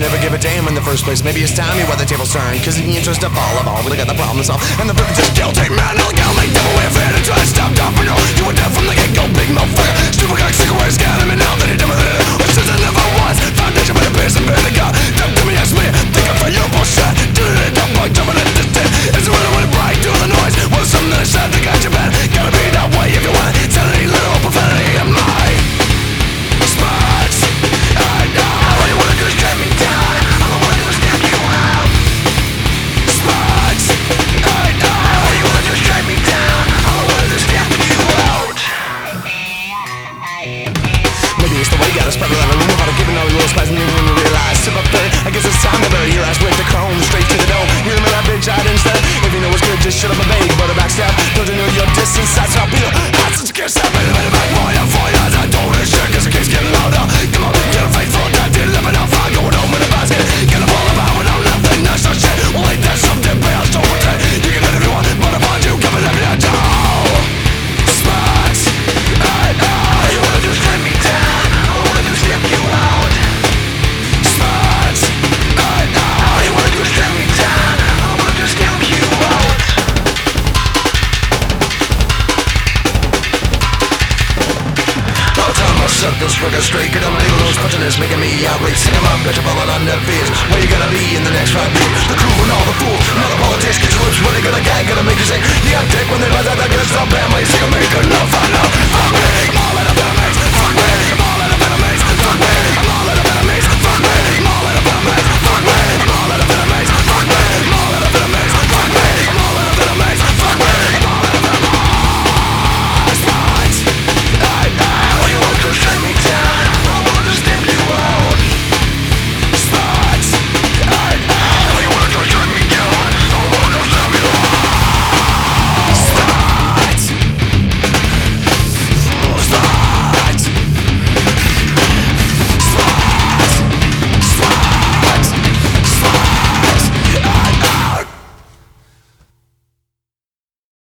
you never give a damn in the first place. Maybe it's time you wear the tables turn, cause in the interest of all, we got the problem to solve. And the privilege is guilty, man, I'll go make devil way of it and try to stop top for no. You were dead from the get-go, big motherfucker. Stupid cock, sick away, scared me now that he done with it. Which since I never was, foundation by the piss and barely got. Don't do me, ask me, think I'm for your bullshit. Did it up, like jumping at this dead. Is it really when it bright, do the noise? Was something that I said that got you bad? Gotta be that way if you want. Tell any little profanity of mine. Spots, I know. All you wanna do is drag me down. I'm the one who's stamp you out. Spots, I know. All you wanna do is drag me down. I'm the one who's stamp you out. Maybe it's the way you gotta spread around the room about giving all your little spies and you didn't realize. Tip up there, I guess it's time to bury your ass with the chrome straight to the dome. You remember that bitch out instead? If you know what's good, just shut up and beg. But a backstab, don't you know your distance? That's how I feel. Hot since you can't stop it. Back boy, I'm for you. I don't really shit cause it keeps getting louder. Come on, get a faithful, that did living out fine. Going home in a basket. Get a ball about without nothing, that's no shit. Well, ain't that something pale, don't pretend. You can let everyone, but upon you, come and let me down. Spots, I know. All you wanna do is drag me down. All I wanna do is stamp you out. Spots, I know. All you wanna do is drag me down. All I wanna do is stamp you out. Suck this fucking straight, get them labels, punching this, making me outraged. Sing them up, bitch, I'm falling on their fears. Where you gonna be in the next 5 years? The crew and all the fools, and all the politics, get your lips really gonna gag, gonna make you say, yeah, I'm dick when they buzz out that good stuff, bam, like, sick of me, good enough, I know, I'm big, all in a